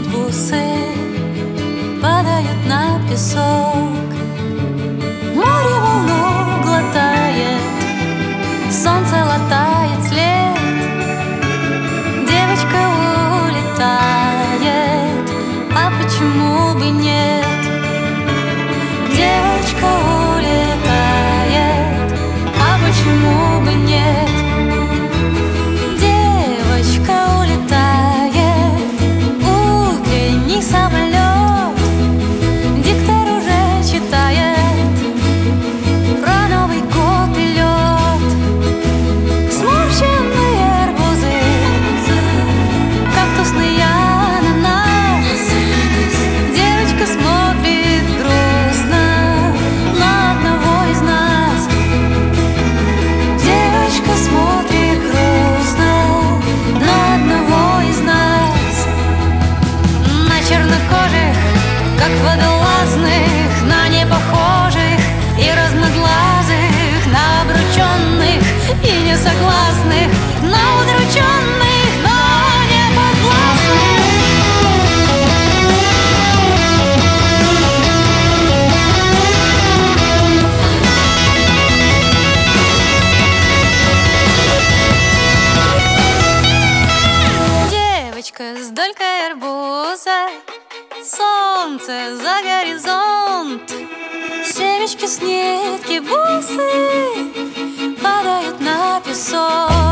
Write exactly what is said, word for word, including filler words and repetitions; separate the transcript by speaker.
Speaker 1: бусы падают на песок. Море волну глотает, солнце латает след. Девочка улетает, а почему бы нет? Девочка улетает, а почему бы нет? Девочка улетает, утренний самолет. Диктор уже читает про Новый год и лед. Сморщенные арбузы, кактусные ананас. Девочка смотрит грустно на одного из нас. Девочка смотрит грустно на одного из нас. На чернокожих, как водолазных, на непохожих и разноглазых, на обрученных и несогласных, на удрученных, но не подвластных. Девочка с долькой арбуза, солнце за горизонт. Семечки с нитки бусы падают на песок.